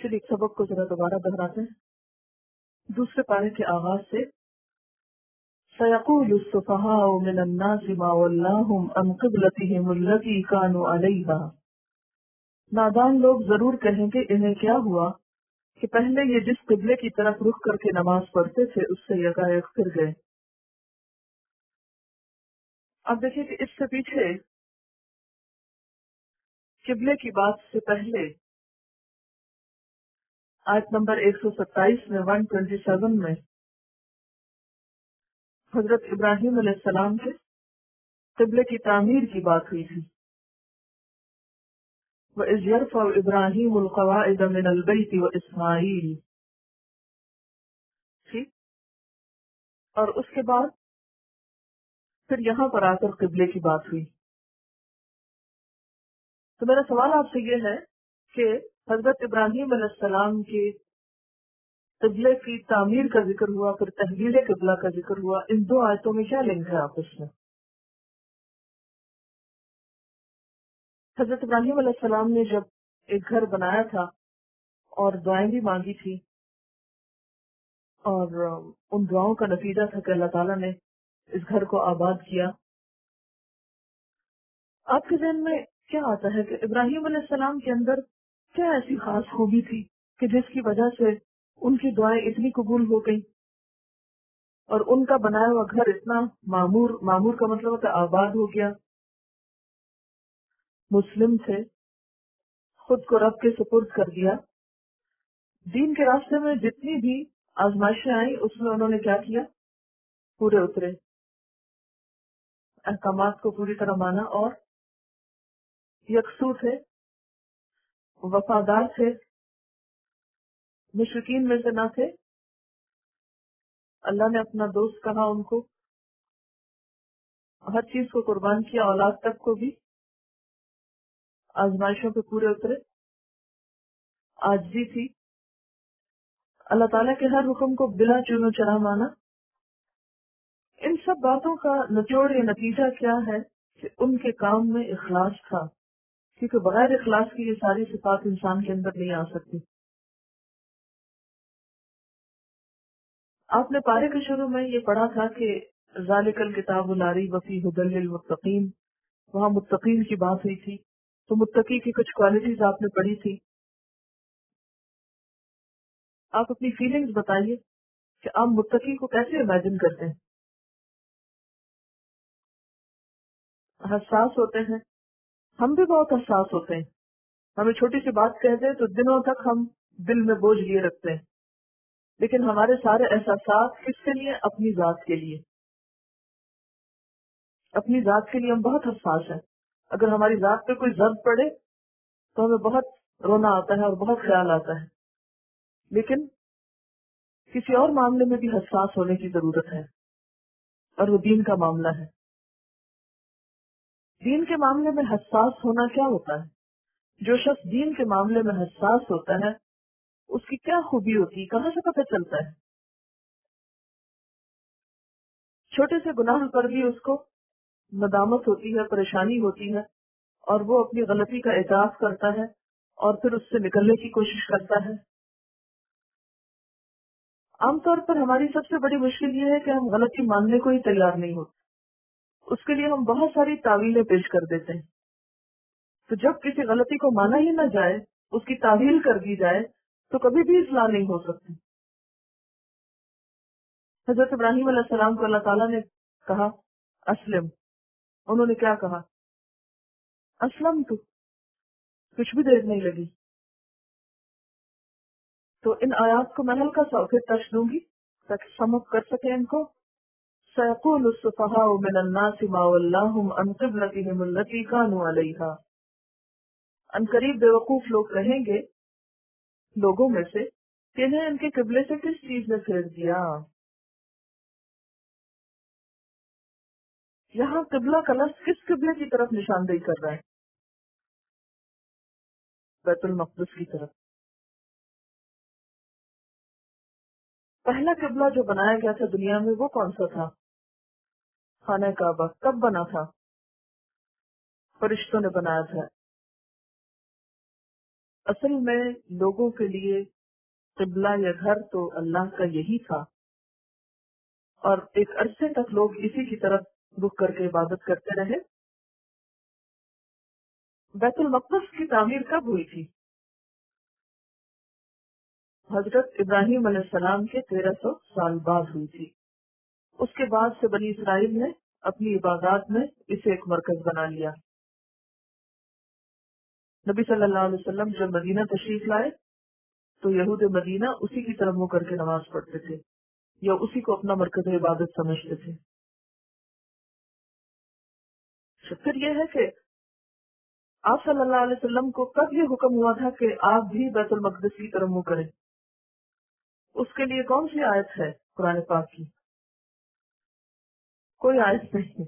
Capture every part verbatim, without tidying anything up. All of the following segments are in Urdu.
چلیے سبق کو ذرا دوبارہ دہراتے ہیں دوسرے پارے کے آغاز سے. سيقول السفهاء من الناس ما ولاهم عن قبلتهم التي كانوا عليها. نادان لوگ ضرور کہیں گے انہیں کیا ہوا کہ پہلے یہ جس قبلے کی طرف رخ کر کے نماز پڑھتے تھے اس سے یکایک پھر گئے. اب دیکھیں کہ اس سے پیچھے قبلے کی بات سے پہلے آیت نمبر ایک سو ستائیس میں ون ٹوینٹی سیون میں حضرت ابراہیم علیہ السلام کے قبلے کی تعمیر کی بات ہوئی تھی. وَإِذْ يَرْفَعُ إِبْرَاهِيمُ الْقَوَاعِدَ مِنَ الْبَيْتِ وَإِسْمَاعِيلُ. ٹھیک. اور اس کے بعد پھر یہاں پر آ کر قبلے کی بات ہوئی. تو میرا سوال آپ سے یہ ہے کہ حضرت ابراہیم علیہ السلام کے قبلے کی تعمیر کا ذکر ہوا پھر تحویل قبلہ کا ذکر ہوا، ان دو آیتوں میں کیا لنک ہے آپس میں؟ حضرت ابراہیم علیہ السلام نے جب ایک گھر بنایا تھا اور دعائیں بھی مانگی تھی اور ان دعاؤں کا نتیجہ تھا کہ اللہ تعالیٰ نے اس گھر کو آباد کیا. آپ کے ذہن میں کیا آتا ہے کہ ابراہیم علیہ السلام کے اندر کیا ایسی خاص خوبی تھی کہ جس کی وجہ سے ان کی دعائیں اتنی قبول ہو گئی اور ان کا بنایا ہوا گھر اتنا معمور معمور کا مطلب ہوتا ہے آباد ہو گیا. مسلم تھے، خود کو رب کے سپرد کر دیا. دین کے راستے میں جتنی بھی آزمائشیں آئیں اس میں انہوں نے کیا کیا؟ پورے اترے، احکامات کو پوری طرح مانا اور یکسو تھے، وفادار تھے، مشرکین میں سے نہ تھے. اللہ نے اپنا دوست کہا ان کو، ہر چیز کو قربان کیا، اولاد تک کو بھی. آزمائشوں پہ پورے اترے، عاجزی تھی، اللہ تعالیٰ کے ہر حکم کو بلا چونو چرا مانا. ان سب باتوں کا نچوڑ یا نتیجہ کیا ہے کہ ان کے کام میں اخلاص تھا، کیونکہ بغیر اخلاص کی یہ ساری صفات انسان کے اندر نہیں آ سکتی. آپ نے پارے کے شروع میں یہ پڑھا تھا کہ ذالک الکتاب لا ریب فیہ ھدی للمتقین، وہاں متقین کی بات ہوئی تھی. تو متقی کی کچھ کوالٹیز آپ نے پڑھی تھی. آپ اپنی فیلنگز بتائیے کہ آپ متقی کو کیسے امیجن کرتے ہیں؟ حساس ہوتے ہیں، ہم بھی بہت حساس ہوتے ہیں. ہمیں چھوٹی سی بات کہہ دیں تو دنوں تک ہم دل میں بوجھ لیے رکھتے ہیں، لیکن ہمارے سارے احساسات کس کے لیے؟ اپنی ذات کے لیے. اپنی ذات کے لیے ہم بہت حساس ہیں. اگر ہماری ذات پہ کوئی ضرب پڑے تو ہمیں بہت رونا آتا ہے اور بہت خیال آتا ہے. لیکن کسی اور معاملے میں بھی حساس ہونے کی ضرورت ہے، اور وہ دین کا معاملہ ہے. دین کے معاملے میں حساس ہونا کیا ہوتا ہے؟ جو شخص دین کے معاملے میں حساس ہوتا ہے اس کی کیا خوبی ہوتی ہے؟ کہاں سے پتہ چلتا ہے؟ چھوٹے سے گناہ پر بھی اس کو ندامت ہوتی ہے، پریشانی ہوتی ہے، اور وہ اپنی غلطی کا اعتراف کرتا ہے اور پھر اس سے نکلنے کی کوشش کرتا ہے. عام طور پر ہماری سب سے بڑی مشکل یہ ہے کہ ہم غلطی ماننے کو ہی تیار نہیں ہوتے. اس کے لیے ہم بہت ساری تعویلیں پیش کر دیتے ہیں. تو جب کسی غلطی کو مانا ہی نہ جائے، اس کی تعویل کر دی جائے، تو کبھی بھی اصلاح نہیں ہو سکتی. حضرت ابراہیم علیہ السلام کو اللہ تعالیٰ نے کہا اسلم، انہوں نے کیا کہا؟ اسلم تو کچھ بھی دیر نہیں لگی. تو ان آیات کو میں ہلکا سا پھر ٹچ دوں گی تاکہ سم اپ کر سکیں ان کو. سيقول السفهاء من الناس ما ولاهم عن قبلتهم التي كانوا عليها. ان قریب بے وقوف لوگ کہیں گے لوگوں میں سے کہ انہیں ان کے قبلے سے کس چیز نے پھیر دیا. یہاں قبلہ کا لفظ کس قبلے کی طرف نشاندہی کر رہا ہے؟ بیت المقدس کی طرف. پہلا قبلہ جو بنایا گیا تھا دنیا میں وہ کون سا تھا؟ خانہ کعبہ. کب بنا تھا؟ فرشتوں نے بنایا تھا. اصل میں لوگوں کے لیے قبلہ یا گھر تو اللہ کا یہی تھا، اور ایک عرصے تک لوگ اسی کی طرف رخ کر کے عبادت کرتے رہے۔ بیت المقدس کی تعمیر کب ہوئی تھی؟ حضرت ابراہیم علیہ السلام کے تیرہ سو سال بعد ہوئی تھی۔ اس کے بعد سے بنی اسرائیل نے اپنی عبادات میں اسے ایک مرکز بنا لیا۔ نبی صلی اللہ علیہ وسلم جب مدینہ تشریف لائے تو یہود مدینہ اسی کی طرف منہ کر کے نماز پڑھتے تھے یا اسی کو اپنا مرکز عبادت سمجھتے تھے۔ پھر یہ ہے کہ آپ صلی اللہ علیہ وسلم کو کب یہ حکم ہوا تھا کہ آپ بھی بیت المقدس کی طرف منہ کریں؟ اس کے لیے کون سی آیت ہے قرآن پاک کی؟ کوئی آیت نہیں۔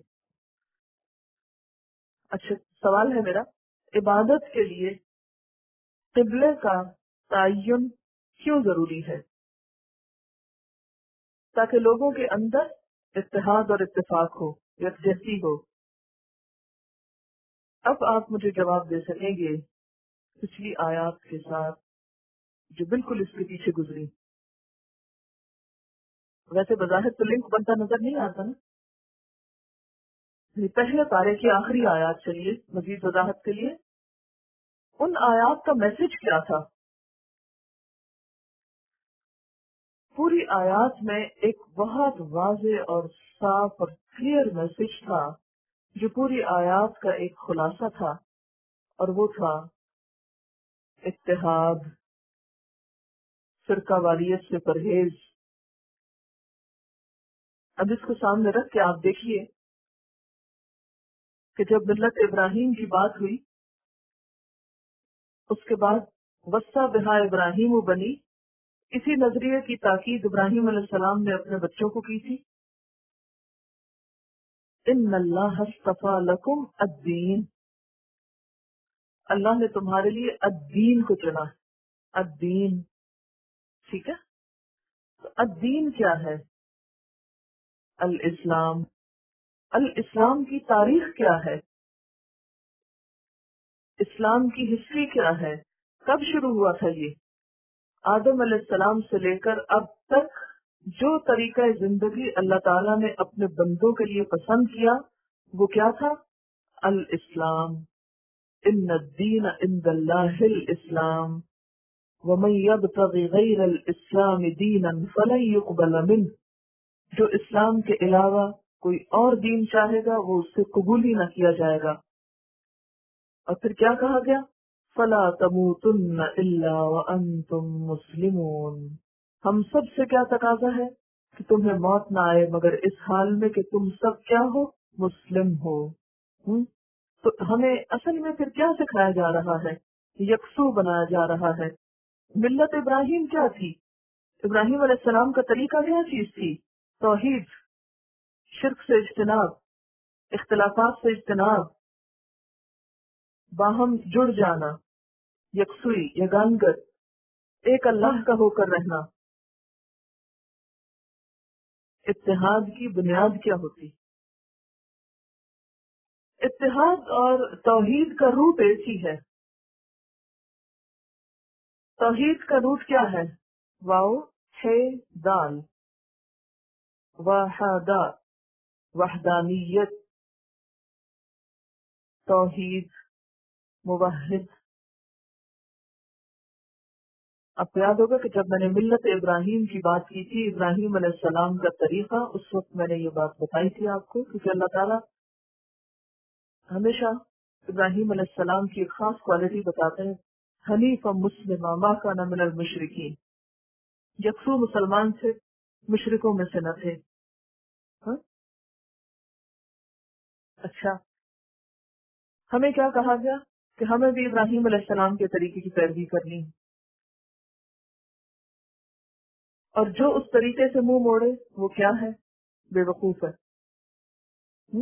اچھا، سوال ہے میرا، عبادت کے لیے قبلے کا تعین کیوں ضروری ہے؟ تاکہ لوگوں کے اندر اتحاد اور اتفاق ہو، یکجہتی ہو۔ اب آپ مجھے جواب دے سکیں گے پچھلی آیات کے ساتھ جو بالکل اس کے پیچھے گزری؟ ویسے بظاہر تو لنک بنتا نظر نہیں آتا نا۔ پہلے پارے کی آخری آیات چلیے مزید وضاحت کے لیے، ان آیات کا میسج کیا تھا؟ پوری آیات میں ایک بہت واضح اور صاف اور کلیئر میسج تھا جو پوری آیات کا ایک خلاصہ تھا، اور وہ تھا اتحاد، فرقہ واریت سے پرہیز۔ اب اس کو سامنے رکھ کے آپ دیکھیے کہ جب ملت ابراہیم کی بات ہوئی، اس کے بعد وسا بہا ابراہیم بنی، اسی نظریے کی تاکید ابراہیم علیہ السلام نے اپنے بچوں کو کی تھی۔ ان اللہ اصطفیٰ لکم الدین، اللہ نے تمہارے لیے الدین کو چنا ہے۔ الدین، ٹھیک ہے؟ تو الدین کیا ہے؟ الاسلام۔ الاسلام کی تاریخ کیا ہے؟ اسلام کی ہسٹری کیا ہے؟ کب شروع ہوا تھا یہ؟ آدم علیہ السلام سے لے کر اب تک جو طریقہ زندگی اللہ تعالیٰ نے اپنے بندوں کے لیے پسند کیا وہ کیا تھا؟ الاسلام۔ ان الدین عند اللہ الاسلام ومن یبتغ غیر الاسلام دینا فلن یقبل منہ، جو اسلام کے علاوہ کوئی اور دین چاہے گا وہ اس سے قبول ہی نہ کیا جائے گا۔ اور پھر کیا کہا گیا؟ فلا تموتن الا وانتم مسلمون، ہم سب سے کیا تقاضا ہے کہ تمہیں موت نہ آئے مگر اس حال میں کہ تم سب کیا ہو؟ مسلم ہو۔ ہم؟ تو ہمیں اصل میں پھر کیا سکھایا جا رہا ہے؟ یکسو بنایا جا رہا ہے۔ ملت ابراہیم کیا تھی؟ ابراہیم علیہ السلام کا طریقہ کیا چیز تھی؟ توحید، شرک سے اجتناب، اختلافات سے اجتناب، باہم جڑ جانا، یکسوئی، یگانگت، ایک اللہ کا ہو کر رہنا۔ اتحاد کی بنیاد کیا ہوتی؟ اتحاد اور توحید کا روٹ ایک ہی ہے۔ توحید کا روٹ کیا ہے؟ واو ہے دال، وحدہ، وحدانیت، توحید، موحد۔ اب یاد ہوگا کہ جب میں نے ملت ابراہیم کی بات کی تھی، ابراہیم علیہ السلام کا طریقہ، اس وقت میں نے یہ بات بتائی تھی آپ کو، کیونکہ اللہ تعالیٰ ہمیشہ ابراہیم علیہ السلام کی ایک خاص کوالٹی بتاتے ہیں، حنیف مسلم ما کان من المشرکین، یکسو مسلمان تھے، مشرکوں میں سے نہ تھے۔ ہاں؟ اچھا، ہمیں کیا کہا گیا کہ ہمیں بھی ابراہیم علیہ السلام کے طریقے کی پیروی کرنی ہے، اور جو اس طریقے سے منہ موڑے وہ کیا ہے؟ بے وقوف ہے۔ ہم؟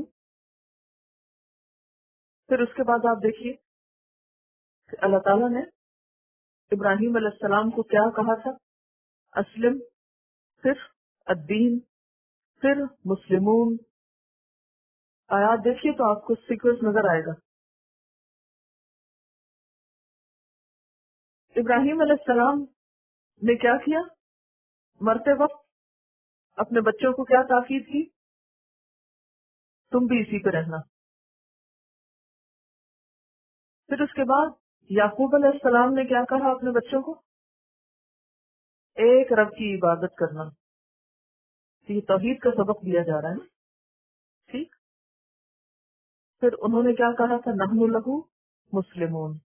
پھر اس کے بعد آپ دیکھیے کہ اللہ تعالیٰ نے ابراہیم علیہ السلام کو کیا کہا تھا؟ اسلم، پھر الدین، پھر مسلمون۔ آیات دیکھیے تو آپ کو سیکوینس نظر آئے گا۔ ابراہیم علیہ السلام نے کیا کیا؟ مرتے وقت اپنے بچوں کو کیا تاکید کی؟ تم بھی اسی پہ رہنا. پھر اس کے بعد یعقوب علیہ السلام نے کیا کہا اپنے بچوں کو؟ ایک رب کی عبادت کرنا. یہ توحید کا سبق دیا جا رہا ہے نا. ٹھیک. پھر انہوں نے کیا کہا تھا؟ نحن لہو مسلمون.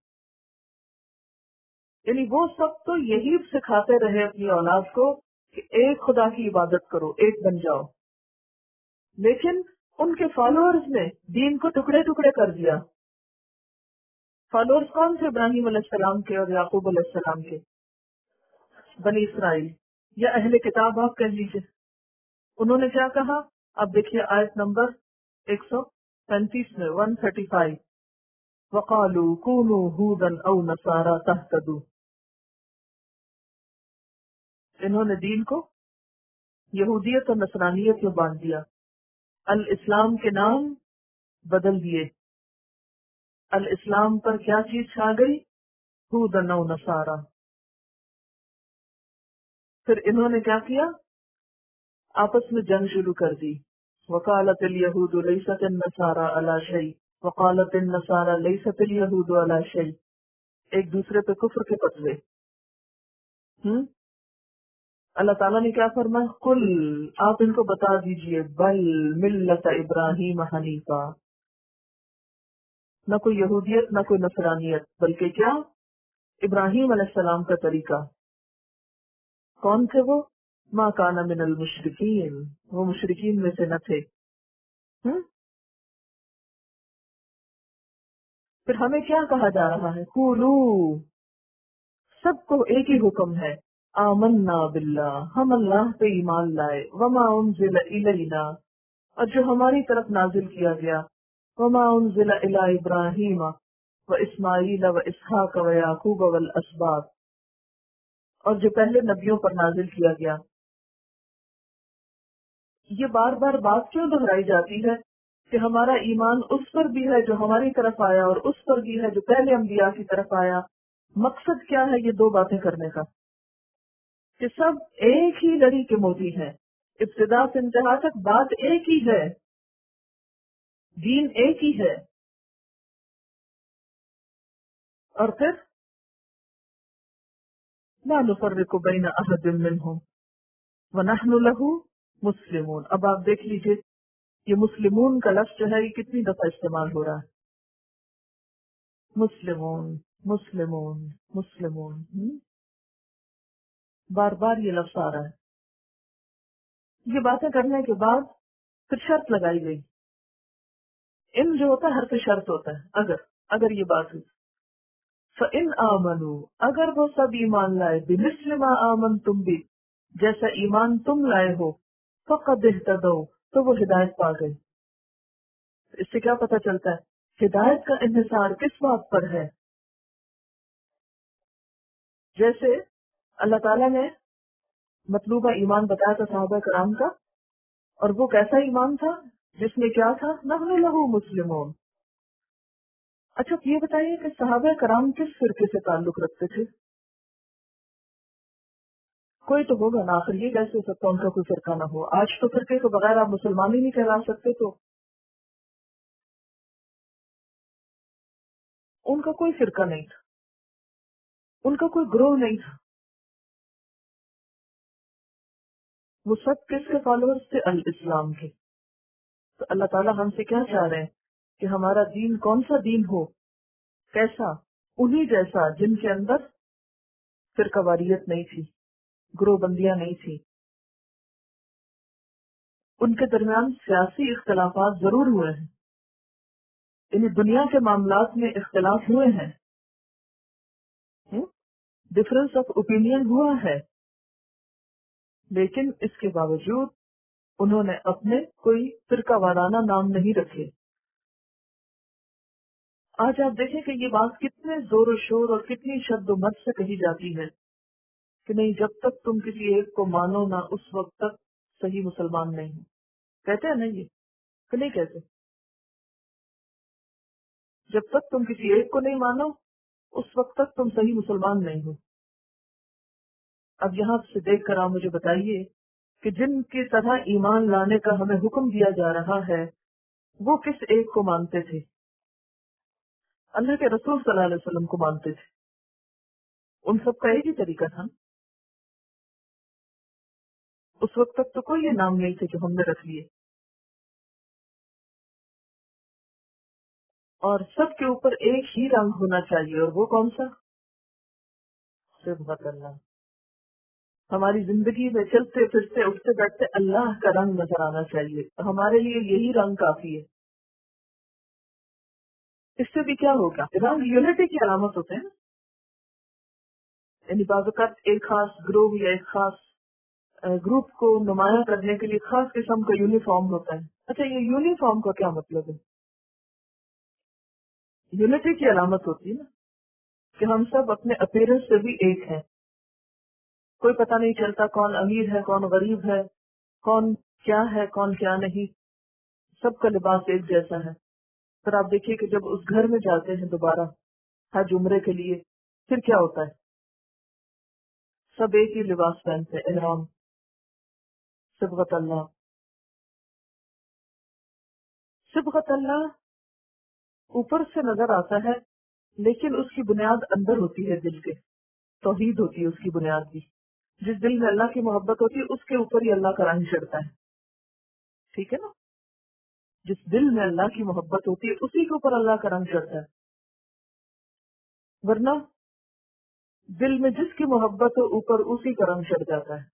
یعنی وہ سب تو یہی سکھاتے رہے اپنی اولاد کو کہ ایک خدا کی عبادت کرو، ایک بن جاؤ. لیکن ان کے فالوورز نے دین کو ٹکڑے ٹکڑے کر دیا. فالوورز کون تھے؟ ابراہیم علیہ السلام کے اور یعقوب علیہ السلام کے، بنی اسرائیل یا اہل کتاب آپ کہہ لیجیے. انہوں نے کیا کہا؟ اب دیکھیے آیت نمبر ایک سو پینتیس میں ون تھرٹی فائیو وقالوا كونوا هودا او نصارى تهتدوا. انہوں نے دین کو یہودیت اور نصرانیت میں باندھ دیا. الاسلام کے نام بدل دیے. الاسلام پر کیا چیز چھا گئی؟ ہودا او نصارا. پھر انہوں نے کیا کیا؟ آپس میں جنگ شروع کر دی. وقالت الیہود لیست النصارى علی شیء وقالت النصارى لیست الیہود علی شیء. ایک دوسرے پہ کفر کے فتوے. ہم اللہ تعالیٰ نے کیا فرمایا؟ قل، آپ ان کو بتا دیجئے، بل ملت ابراہیم حنیفا. نہ کوئی یہودیت نہ کوئی نصرانیت، بلکہ کیا؟ ابراہیم علیہ السلام کا طریقہ. کون تھے وہ؟ ما کان من المشرکین، وہ مشرکین میں سے نہ تھے. ہم؟ پھر ہمیں کیا کہا جا رہا ہے؟ قولو، سب کو ایک ہی حکم ہے، آمنا باللہ، ہم اللہ پہ ایمان لائے، وما انزل الینا، اور جو ہماری طرف نازل کیا گیا، وما انزل الی ابراہیم و اسماعیل و اسحاق و یعقوب والاسباط، اور جو پہلے نبیوں پر نازل کیا گیا. یہ بار بار بات کیوں دہرائی جاتی ہے کہ ہمارا ایمان اس پر بھی ہے جو ہماری طرف آیا اور اس پر بھی ہے جو پہلے انبیاء کی طرف آیا؟ مقصد کیا ہے یہ دو باتیں کرنے کا؟ کہ سب ایک ہی لڑی کے موتی ہیں، ابتدا سے انتہا تک بات ایک ہی ہے، دین ایک ہی ہے. اور پھر لا نفرق بین احد منہم ونحن لہ مسلمون. اب آپ دیکھ لیجئے یہ مسلمون کا لفظ جو ہے یہ کتنی دفعہ استعمال ہو رہا ہے؟ مسلمون مسلمون مسلمون. ہم؟ بار بار یہ لفظ آ رہا ہے. یہ باتیں کرنے کے بعد پھر شرط لگائی گئی. ان جو ہوتا ہے ہر پہ شرط ہوتا ہے. اگر اگر یہ بات ہوئی فَإِنْ آمَنُوا، اگر وہ سب ایمان لائے، بِمِثْلِ مَا آمَنْتُمْ بِهِ، جیسا ایمان تم لائے ہو، فَقَدْ اهْتَدَوْا، تو وہ ہدایت پا گئے. اس سے کیا پتہ چلتا ہے؟ ہدایت کا انحصار کس بات پر ہے؟ جیسے اللہ تعالیٰ نے مطلوبہ ایمان بتایا تھا صحابہ کرام کا، اور وہ کیسا ایمان تھا جس میں کیا تھا؟ نحن لہ مسلمون. اچھا یہ بتائیے کہ صحابہ کرام کس فرقے سے تعلق رکھتے تھے؟ کوئی تو ہوگا نا، آخر یہ کیسے ہو سکتا ان کا کوئی فرقہ نہ ہو؟ آج تو فرقے کے بغیر آپ مسلمان ہی نہیں کہلا سکتے. تو ان کا کوئی فرقہ نہیں تھا، ان کا کوئی گروہ نہیں تھا. وہ سب کس کے فالوورز تھے؟ الاسلام کے. تو اللہ تعالیٰ ہم سے کیا چاہ رہے ہیں کہ ہمارا دین کون سا دین ہو؟ کیسا؟ انہی جیسا جن کے اندر فرقہ واریت نہیں تھی، گروہ بندیاں نہیں تھی. ان کے درمیان سیاسی اختلافات ضرور ہوئے ہیں، یعنی دنیا کے معاملات میں اختلاف ہوئے ہیں، ڈفرنس آف اوپینین ہوا ہے، لیکن اس کے باوجود انہوں نے اپنے کوئی فرقہ وارانہ نام نہیں رکھے. آج آپ دیکھیں کہ یہ بات کتنے زور و شور اور کتنی شد و مت سے کہی جاتی ہے کہ نہیں، جب تک تم کسی ایک کو مانو نہ اس وقت تک صحیح مسلمان نہیں ہو. کہتے ہیں نا یہ کہ نہیں کہتے؟ جب تک تم کسی ایک کو نہیں مانو اس وقت تک تم صحیح مسلمان نہیں ہو۔ اب یہاں سے دیکھ کر آپ مجھے بتائیے کہ جن کی طرح ایمان لانے کا ہمیں حکم دیا جا رہا ہے وہ کس ایک کو مانتے تھے؟ اللہ کے رسول صلی اللہ علیہ وسلم کو مانتے تھے۔ ان سب کا ایک ہی طریقہ تھا۔ اس وقت تک تو کوئی یہ نام نہیں تھے جو ہم نے رکھ لیے، اور سب کے اوپر ایک ہی رنگ ہونا چاہیے، اور وہ کون سا؟ صبغت اللہ۔ ہماری زندگی میں چلتے پھرتے اٹھتے بیٹھتے اللہ کا رنگ نظر آنا چاہیے، ہمارے لیے یہی رنگ کافی ہے۔ اس سے بھی کیا ہوگا؟ رنگ یونٹی کی علامت ہوتے ہیں نا، یعنی بعض اوقات ایک خاص گروہ یا ایک خاص گروپ کو نمایاں کرنے کے لیے خاص قسم کا یونیفارم ہوتا ہے۔ اچھا، یہ یونیفارم کا کیا مطلب ہے؟ یونٹی کی علامت ہوتی ہے نا کہ ہم سب اپنے اپیرنس سے بھی ایک ہیں، کوئی پتہ نہیں چلتا کون امیر ہے کون غریب ہے، کون کیا ہے کون کیا نہیں، سب کا لباس ایک جیسا ہے۔ پھر آپ دیکھیے کہ جب اس گھر میں جاتے ہیں دوبارہ حج عمرے کے لیے، پھر کیا ہوتا ہے؟ سب ایک ہی لباس پہنتے ہیں، احرام، صبغت اللہ۔ صبغت اللہ اوپر سے نظر آتا ہے لیکن اس کی بنیاد اندر ہوتی ہے، دل کے توحید ہوتی ہے اس کی بنیاد بھی۔ جس دل میں اللہ کی محبت ہوتی ہے اس کے اوپر ہی اللہ کا رنگ چڑھتا ہے، ٹھیک ہے نا؟ جس دل میں اللہ کی محبت ہوتی ہے اسی کے اوپر اللہ کا رنگ چڑھتا ہے، ورنہ دل میں جس کی محبت ہو اوپر اسی کا رنگ چڑھ جاتا ہے۔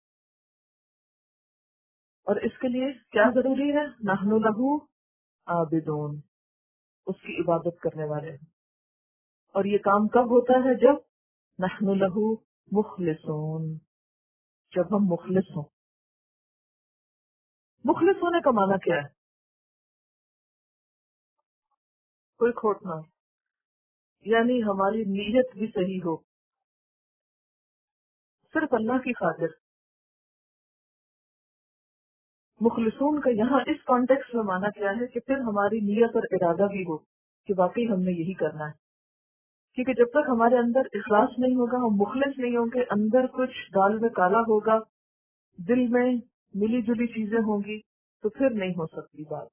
اور اس کے لیے کیا ضروری ہے؟ نحن لہو عابدون، اس کی عبادت کرنے والے ہیں۔ اور یہ کام کب ہوتا ہے؟ جب نحن لہو مخلصون، جب ہم مخلص ہوں۔ مخلص ہونے کا معنی کیا ہے؟ کوئی کھوٹ نہ ہو، یعنی ہماری نیت بھی صحیح ہو، صرف اللہ کی خاطر۔ مخلصون کا یہاں اس کانٹیکس میں معنی کیا ہے کہ پھر ہماری نیت اور ارادہ بھی ہو کہ واقعی ہم نے یہی کرنا ہے، کیونکہ جب تک ہمارے اندر اخلاص نہیں ہوگا، ہم مخلص نہیں ہوں گے، اندر کچھ دال میں کالا ہوگا، دل میں ملی جلی چیزیں ہوں گی، تو پھر نہیں ہو سکتی بات۔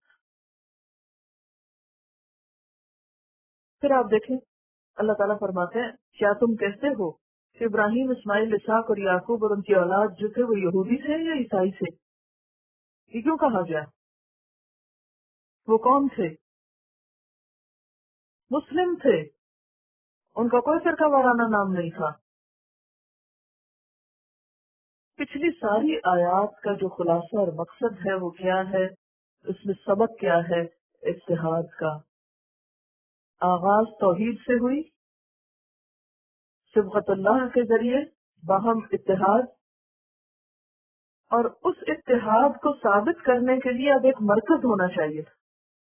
پھر آپ دیکھیں اللہ تعالیٰ فرماتے ہیں کیا تم کہتے ہو کہ ابراہیم، اسماعیل، اسحاق اور یعقوب اور ان کی اولاد جو تھے وہ یہودی تھے یا عیسائی تھے؟ یہ کیوں کہا گیا؟ وہ کون تھے؟ مسلم تھے، ان کا کوئی فرقہ وارانہ نام نہیں تھا۔ پچھلی ساری آیات کا جو خلاصہ اور مقصد ہے وہ کیا ہے؟ اس میں سبق کیا ہے؟ اتحاد کا۔ آغاز توحید سے ہوئی، صبغت اللہ کے ذریعے باہم اتحاد، اور اس اتحاد کو ثابت کرنے کے لیے اب ایک مرکز ہونا چاہیے تھا،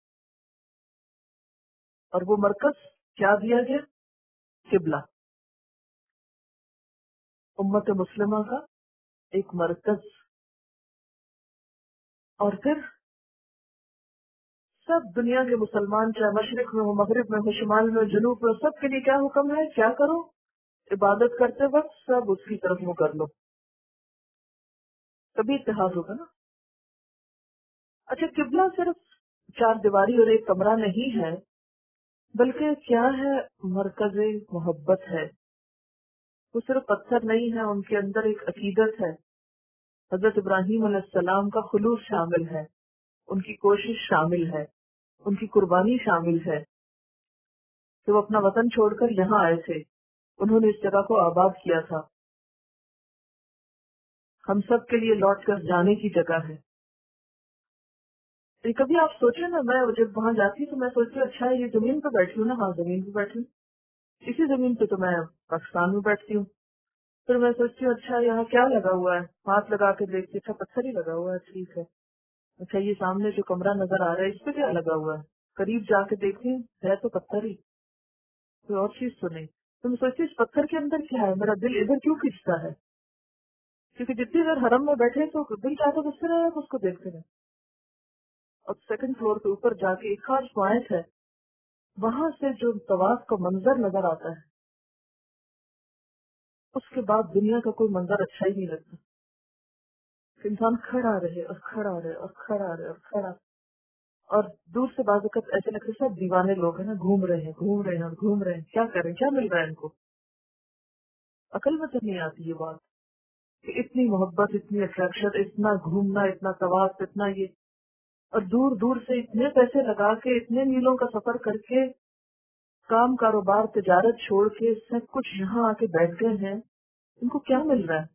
اور وہ مرکز کیا دیا گیا؟ قبلہ، امت مسلمہ کا ایک مرکز۔ اور پھر سب دنیا کے مسلمان، چاہے مشرق میں ہو، مغرب میں ہو، شمال میں ہو، جنوب میں ہو، سب کے لیے کیا حکم ہے؟ کیا کرو؟ عبادت کرتے وقت سب اس کی طرف منہ کر لو، تبھی اتحاد ہوگا نا۔ اچھا، قبلہ صرف چار دیواری اور ایک کمرہ نہیں ہے، بلکہ کیا ہے؟ مرکز محبت ہے۔ وہ صرف پتھر نہیں ہے، ان کے اندر ایک عقیدت ہے، حضرت ابراہیم علیہ السلام کا خلوص شامل ہے، ان کی کوشش شامل ہے، ان کی قربانی شامل ہے کہ وہ اپنا وطن چھوڑ کر یہاں آئے تھے، انہوں نے اس جگہ کو آباد کیا تھا، ہم سب کے لیے لوٹ کر جانے کی جگہ ہے۔ یہ کبھی آپ سوچیں نا، میں جب وہاں جاتی تو میں سوچتی ہوں اچھا یہ زمین پہ بیٹھی ہوں نا، ہاں زمین پہ بیٹھی ہوں، اسی زمین پہ تو میں پاکستان میں بیٹھتی ہوں۔ پھر میں سوچتی ہوں اچھا یہاں کیا لگا ہوا ہے، ہاتھ لگا کے دیکھتی، اچھا پتھر ہی لگا ہوا ہے، ٹھیک ہے۔ اچھا یہ سامنے جو کمرہ نظر آ رہا ہے اس پہ کیا لگا ہوا ہے؟ قریب جا کے دیکھیں، ہے تو پتھر ہی، کوئی اور چیز تو نہیں۔ تو میں سوچتی اس پتھر کے اندر کیا ہے، میرا دل ادھر کیوں کھینچتا ہے؟ کیونکہ جتنی دیر حرم میں بیٹھے تو دل چاہتا بس سے رہے اس کو دیکھتے رہے۔ اور سیکنڈ فلور کے اوپر جا کے ایک خاص پوائنٹ ہے، وہاں سے جو طواف کا منظر نظر آتا ہے اس کے بعد دنیا کا کوئی منظر اچھا ہی نہیں لگتا. انسان کھڑا رہے اور کھڑا رہے اور کھڑا رہے اور کھڑا، اور دور سے بعض اوقات ایسے لگتے سب دیوانے لوگ ہیں نا، گھوم رہے ہیں گھوم رہے ہیں اور گھوم رہے ہیں، کیا کریں، کیا مل رہا ہے ان کو. عقل میں تو نہیں آتی یہ بات کہ اتنی محبت، اتنی اٹریکشن، اتنا گھومنا، اتنا طواف، اتنا یہ، اور دور دور سے اتنے پیسے لگا کے، اتنے میلوں کا سفر کر کے، کام کاروبار تجارت چھوڑ کے سب کچھ یہاں آ کے بیٹھ گئے ہیں. ان کو کیا مل رہا ہے؟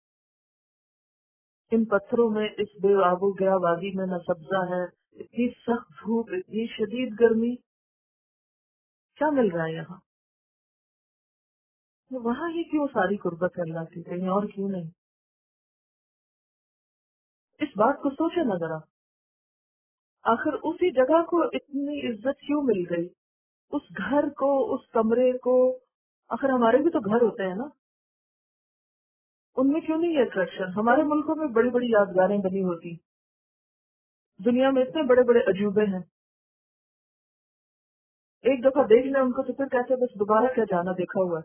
ان پتھروں میں، اس بے آب و گیا وادی میں نہ سبزہ ہے، اتنی سخت دھوپ، اتنی شدید گرمی، کیا مل رہا ہے یہاں؟ وہاں ہی کیوں ساری قربت ہے اللہ کی، کہیں اور کیوں نہیں؟ اس بات کو سوچے نا ذرا، آخر اسی جگہ کو اتنی عزت کیوں مل گئی، اس گھر کو، اس کمرے کو. آخر ہمارے بھی تو گھر ہوتے ہیں نا، ان میں کیوں نہیں یہ اٹریکشن؟ ہمارے ملکوں میں بڑی بڑی یادگاریں بنی ہوتی، دنیا میں اتنے بڑے بڑے عجوبے ہیں، ایک دفعہ دیکھ لیں ان کو تو پھر کہتے بس دوبارہ کیا جانا، دیکھا ہوا ہے.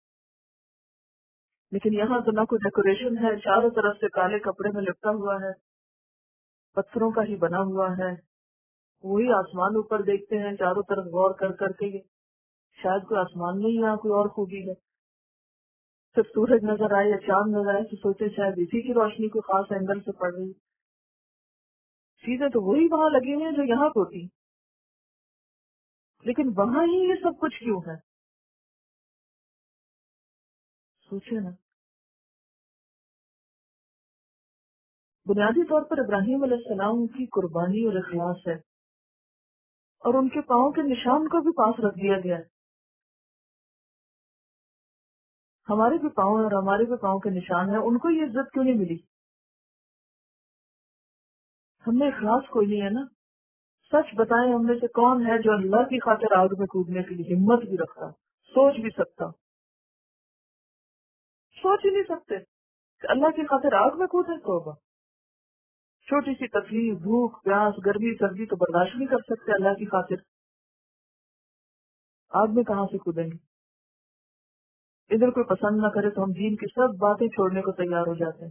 لیکن یہاں تو نہ کوئی ڈیکوریشن ہے، چاروں طرف سے کالے کپڑے میں لپٹا ہوا ہے، پتھروں کا ہی بنا ہوا ہے. وہی آسمان اوپر دیکھتے ہیں چاروں طرف غور کر کر کے، شاید کوئی آسمان میں ہی یہاں کوئی اور خوبی ہے. صرف سورج نظر آئے یا چاند نظر آئے تو سوچے شاید اسی کی روشنی کوئی خاص اینگل سے پڑ رہی. چیزیں تو وہی وہاں لگی ہوئی ہیں جو یہاں ہوتی، لیکن وہاں ہی یہ سب کچھ کیوں ہے؟ سوچے نا. بنیادی طور پر ابراہیم علیہ السلام کی قربانی اور اخلاص ہے، اور ان کے پاؤں کے نشان کو بھی پاس رکھ دیا گیا ہے. ہمارے بھی پاؤں اور ہمارے بھی پاؤں کے نشان ہیں، ان کو یہ عزت کیوں نہیں ملی؟ ہم میں اخلاص کوئی نہیں ہے نا. سچ بتائیں، ہم میں سے کون ہے جو اللہ کی خاطر آگ میں کودنے کے لیے ہمت بھی رکھتا، سوچ بھی سکتا؟ سوچ ہی نہیں سکتے کہ اللہ کی خاطر آگ میں کودے. توبہ، چھوٹی سی تکلیف، بھوک پیاس، گرمی سردی تو برداشت نہیں کر سکتے، اللہ کی خاطر آگ میں کہاں سے کودیں گے؟ ادھر کوئی پسند نہ کرے تو ہم دین کی سب باتیں چھوڑنے کو تیار ہو جاتے ہیں.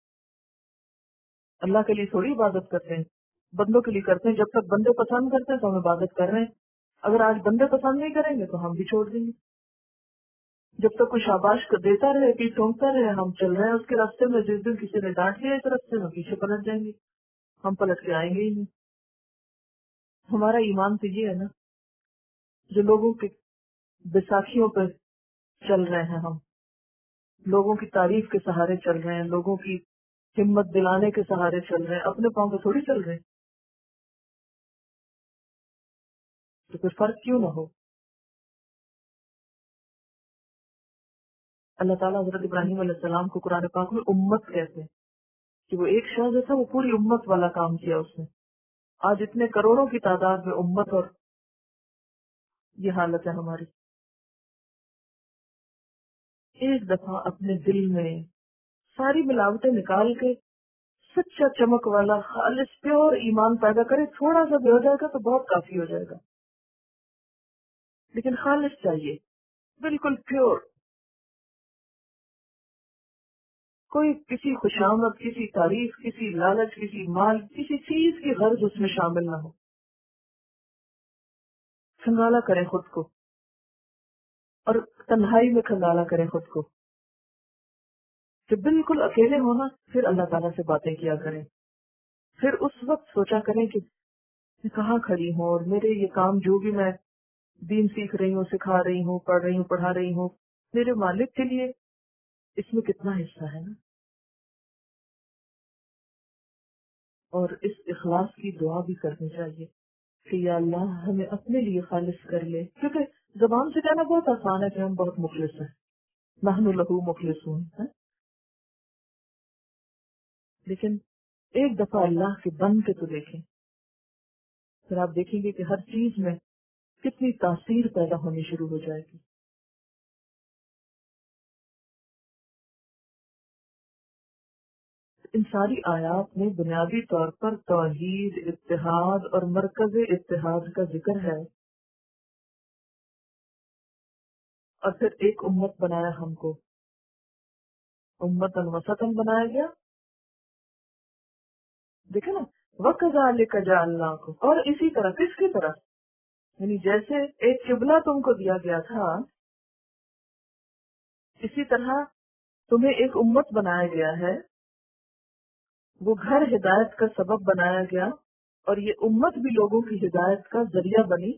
اللہ کے لیے تھوڑی عبادت کرتے ہیں، بندوں کے لیے کرتے ہیں. جب تک بندے پسند کرتے ہیں تو ہم عبادت کر رہے ہیں، اگر آج بندے پسند نہیں کریں گے تو ہم بھی چھوڑ دیں گے. جب تک کوئی شاباش کو دیتا رہے، پیٹ ٹونکتا رہے، ہم چل رہے ہیں اس کے راستے میں. جس دن کسی نے ڈانٹ لیا اس راستے میں، پیچھے پلٹ جائیں گے، ہم پلٹ کے آئیں گے ہی نہیں. ہمارا ایمان تو یہ ہے نا، جو لوگوں کے بیساکھیوں پہ چل رہے ہیں، ہم لوگوں کی تعریف کے سہارے چل رہے ہیں، لوگوں کی ہمت دلانے کے سہارے چل رہے ہیں، اپنے پاؤں پہ تھوڑی چل رہے ہیں. تو پھر فرق کیوں نہ ہو؟ اللہ تعالیٰ حضرت ابراہیم علیہ السلام کو قرآن پاک میں امت کہتے ہیں کہ وہ ایک شخص جو تھا وہ پوری امت والا کام کیا اس نے. آج اتنے کروڑوں کی تعداد میں امت، اور یہ حالت ہے ہماری. ایک دفعہ اپنے دل میں ساری ملاوٹیں نکال کے سچا چمک والا خالص پیور ایمان پیدا کرے. تھوڑا سا بھی ہو جائے گا تو بہت کافی ہو جائے گا، لیکن خالص چاہیے، بالکل پیور. کوئی کسی خوشامد، کسی تعریف، کسی لالچ، کسی مال، کسی چیز کی غرض اس میں شامل نہ ہو. کھنگالا کریں خود کو، اور تنہائی میں کھنگالا کریں خود کو کہ بالکل اکیلے ہونا. پھر اللہ تعالیٰ سے باتیں کیا کریں. پھر اس وقت سوچا کریں کہ میں کہاں کھڑی ہوں، اور میرے یہ کام جو بھی میں دین سیکھ رہی ہوں، سکھا رہی ہوں، پڑھ رہی ہوں، پڑھا رہی ہوں، میرے مالک کے لیے اس میں کتنا حصہ ہے نا. اور اس اخلاص کی دعا بھی کرنی چاہیے کہ یا اللہ ہمیں اپنے لیے خالص کر لے. کیونکہ زبان سے کہنا بہت آسان ہے کہ ہم بہت مخلص ہیں، نحن لہو مخلصون ہیں، لیکن ایک دفعہ اللہ کے بن کے تو دیکھیں، پھر آپ دیکھیں گے کہ ہر چیز میں کتنی تاثیر پیدا ہونی شروع ہو جائے گی. ان ساری آیات میں بنیادی طور پر توحید، اتحاد اور مرکز اتحاد کا ذکر ہے، اور پھر ایک امت بنایا ہم کو. उम्मतन वसतन बनाया गया। देखे ना, वकज़ालिक जअलनाकुम, और इसी तरह, किसकी तरह, यानी जैसे एक किबला तुमको दिया गया था, इसी तरह तुम्हें एक उम्मत बनाया गया है, वो घर हिदायत का सबब बनाया गया, और ये उम्मत भी लोगों की हिदायत का जरिया बनी।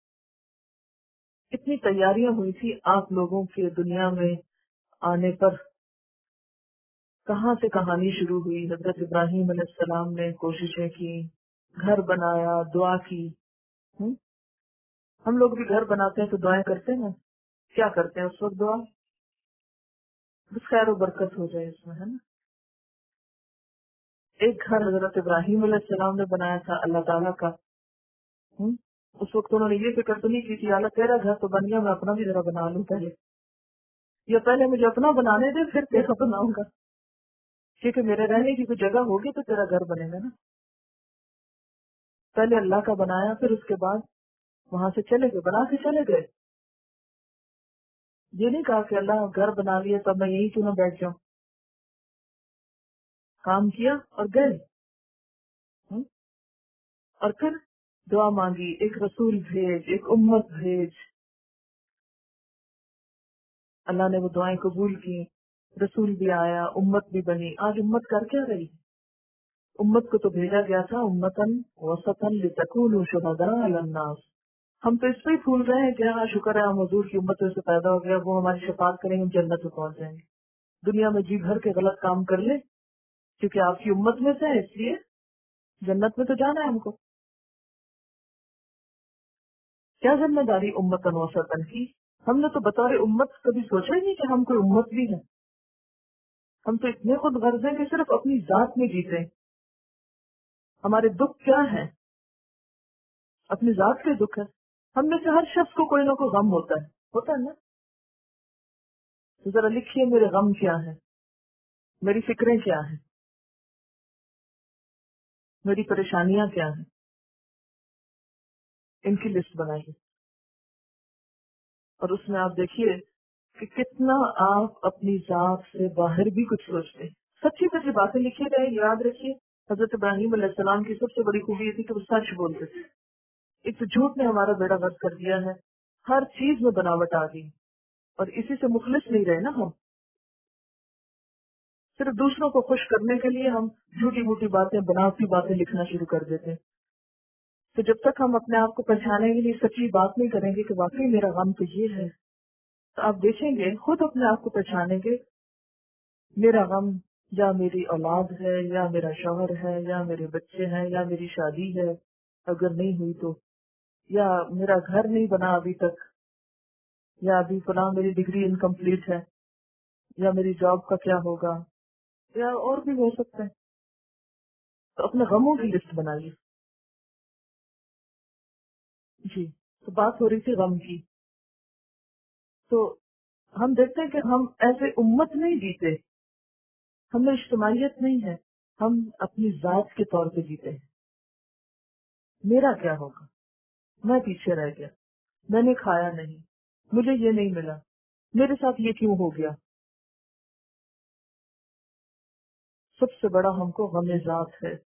इतनी तैयारियां हुई थी आप लोगों के दुनिया में आने पर। कहाँ से कहानी शुरू हुई, हजरत इब्राहिम अलैहिस्सलाम ने कोशिशें की, घर बनाया, दुआ की। हुँ? हम लोग भी घर बनाते हैं तो दुआएं करते हैं ना, क्या करते हैं उस वक्त? दुआ, बस खैर और बरकत हो जाए इसमें, है ना। एक घर हजरत इब्राहिम अलैहिस्सलाम ने बनाया था अल्लाह ताला का। हुँ? उस वक्त उन्होंने ये फिक्र तो नहीं की थी अल्लाह तेरा घर तो बन गया, मैं अपना भी जरा बना लूं पहले, या पहले मुझे अपना बनाने दे फिर तेरा बनाऊंगा, क्योंकि मेरे रहने की कोई जगह होगी तो तेरा घर बनेगा ना। पहले अल्लाह का बनाया, फिर उसके बाद वहां से चले गए, बना के चले गए। ये नहीं कहा कि अल्लाह घर बना लिया तब मैं यही क्यों ना बैठ जाऊं। काम किया और गए। हुँ? और फिर दुआ मांगी, एक रसूल भेज, एक उम्मत भेज। अल्लाह ने वो दुआएं कबूल की, रसूल भी आया, उम्मत भी बनी। आज उम्मत कर क्या रही? उम्मत को तो भेजा गया था उम्मतन वसतन लितकूनू शुहदा अलन्नास। हम तो इस पे ही भूल रहे हैं कि हाँ शुक्र है हम हुजूर की उम्मत से पैदा हो गया, वो हमारी शफाअत करेंगे, हम जन्नत में पहुंच जाएंगे। दुनिया में जी भर के गलत काम कर ले, क्योंकि आपकी उम्मत में से है, इसलिए जन्नत में तो जाना है हमको। क्या जिम्मेदारी उम्मतन वसतन की? हमने तो बतौर उम्मत कभी सोचा ही नहीं कि हम कोई उम्मत भी है। हम तो इतने खुद गर्ज हैं कि सिर्फ अपनी जात में जीते। हमारे दुख क्या है? अपनी जात के दुख है। हम में से हर शख्स को कोई ना कोई गम होता है, होता है ना। तो जरा लिखिए मेरे गम क्या है, मेरी फिक्रें क्या है, मेरी परेशानियां क्या है, इनकी लिस्ट बनाइए। और उसमें आप देखिए कि कितना आप अपनी जात से बाहर भी कुछ सोचते हैं। सच्ची सच्ची बातें लिखी गए, याद रखिए। हजरत इब्राहिम अलैहिस्सलाम की सबसे बड़ी खूबी ये थी कि वो सच बोलते थे। एक तो झूठ ने हमारा बेड़ा गर्क कर दिया है, हर चीज में बनावट आ गई, और इसी से मुखलिस नहीं रहे ना हम। सिर्फ दूसरों को खुश करने के लिए हम झूठी मूठी बातें, बनावटी बातें लिखना शुरू कर देते हैं। तो जब तक हम अपने आप को पहचाने के लिए सच्ची बात नहीं करेंगे कि वाकई मेरा गम तो ये है, तो आप देखेंगे खुद अपने आप को पहचानेंगे। मेरा गम या मेरी औलाद है, या मेरा शौहर है, या मेरे बच्चे हैं, या मेरी शादी है अगर नहीं हुई तो, या मेरा घर नहीं बना अभी तक, या अभी फलां मेरी डिग्री इनकम्प्लीट है, या मेरी जॉब का क्या होगा, या और भी हो सकता है। तो अपने गमों की लिस्ट बनाइए। जी, तो बात हो रही थी गम की। तो हम देखते हैं कि हम ऐसे उम्मत नहीं जीते, हमें इज्तिमाइयत नहीं है, हम अपनी जात के तौर पे जीते हैं। मेरा क्या होगा, मैं पीछे रह गया, मैंने खाया नहीं, मुझे ये नहीं मिला, मेरे साथ ये क्यों हो गया। सबसे बड़ा हमको गम जात है।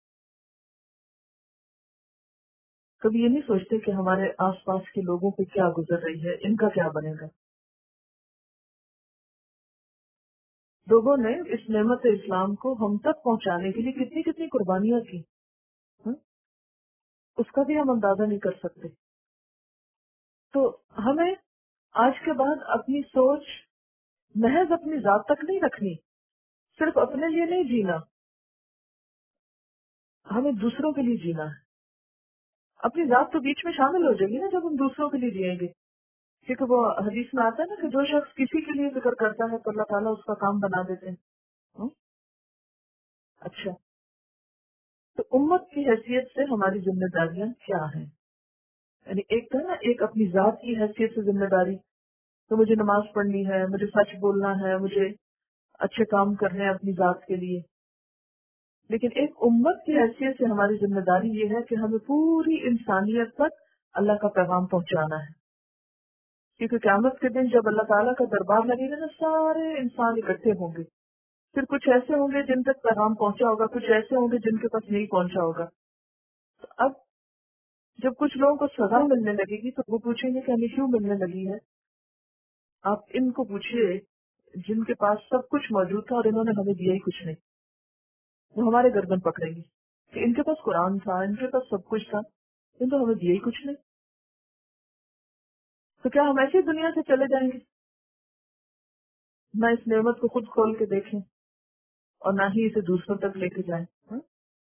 कभी ये नहीं सोचते कि हमारे आसपास के लोगों पे क्या गुजर रही है, इनका क्या बनेगा। लोगों ने इस नेमत इस्लाम को हम तक पहुंचाने के लिए कितनी कितनी कुर्बानियां की, हुँ? उसका भी हम अंदाजा नहीं कर सकते। तो हमें आज के बाद अपनी सोच महज अपनी जात तक नहीं रखनी, सिर्फ अपने लिए नहीं जीना, हमें दूसरों के लिए जीना है। अपनी जात तो बीच में शामिल हो जाएगी ना जब हम दूसरों के लिए जिएंगे, क्योंकि वो हदीस में आता है ना कि जो शख्स किसी के लिए फिक्र करता है तो अल्लाह ताला उसका काम बना देते हैं। हुँ? अच्छा, तो उम्मत की हैसियत से हमारी जिम्मेदारियां क्या हैं? यानी एक था ना, एक अपनी जात की हैसियत से जिम्मेदारी, तो मुझे नमाज पढ़नी है, मुझे सच बोलना है, मुझे अच्छे काम करने हैं अपनी जात के लिए। लेकिन एक उम्मत की हैसियत से हमारी जिम्मेदारी ये है कि हमें पूरी इंसानियत तक अल्लाह का पैगाम पहुंचाना है। क्योंकि क़यामत के दिन जब अल्लाह ताला का दरबार लगेगा ना, सारे इंसान इकट्ठे होंगे, پھر کچھ ایسے ہوں گے جن تک پیغام پہنچا ہوگا، کچھ ایسے ہوں گے جن کے پاس نہیں پہنچا ہوگا. تو اب جب کچھ لوگوں کو سزا ملنے لگے گی تو وہ پوچھیں گے کہ ہمیں کیوں ملنے لگی ہے. آپ ان کو پوچھیے جن کے پاس سب کچھ موجود تھا اور انہوں نے ہمیں دیا ہی کچھ نہیں، وہ ہمارے گردن پکڑیں گے کہ ان کے پاس قرآن تھا، ان کے پاس سب کچھ تھا، ان تو ہمیں دیا ہی کچھ نہیں. تو کیا ہم ایسی دنیا سے چلے جائیں گے؟ نہ اس نعمت کو خود کھول کے دیکھیں اور نہ ہی اسے دوسروں تک لے کے جائیں. ہاں؟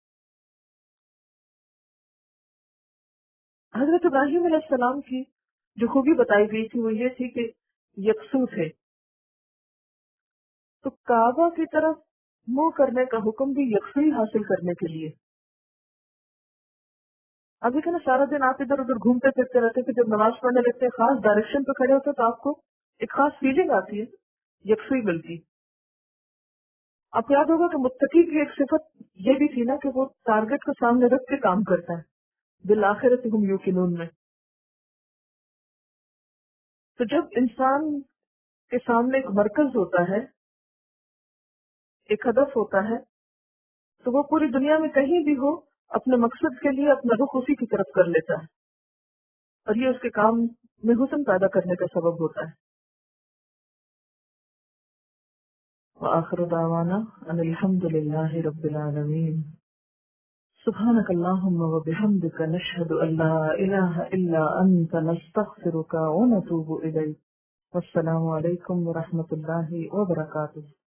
حضرت ابراہیم علیہ السلام کی جو خوبی بتائی گئی تھی وہ یہ تھی کہ یکسو تھے. تو کعبہ کی طرف منہ کرنے کا حکم بھی یکسوئی حاصل کرنے کے لیے. ابھی کہ نا سارا دن آپ ادھر ادھر گھومتے پھرتے رہتے تھے، جب نماز پڑھنے لگتے خاص ڈائریکشن پہ کھڑے ہوتے تو آپ کو ایک خاص فیلنگ آتی ہے، یکسوئی ملتی. آپ کو یاد ہوگا کہ متقی کی ایک صفت یہ بھی تھی نا کہ وہ ٹارگٹ کو سامنے رکھ کے کام کرتا ہے، بالآخرت ہم یوقنون میں. تو جب انسان کے سامنے ایک مرکز ہوتا ہے، ایک ہدف ہوتا ہے، تو وہ پوری دنیا میں کہیں بھی ہو اپنے مقصد کے لیے اپنا رخ اسی کی طرف کر لیتا ہے، اور یہ اس کے کام میں حسن پیدا کرنے کا سبب ہوتا ہے. وآخر دعوانا ان الحمد للہ رب العالمین. سبحانك اللهم وبحمدك نشهد ان لا اله الا انت نستغفرك ونتوب اليك. والسلام علیکم ورحمۃ اللہ وبرکاتہ.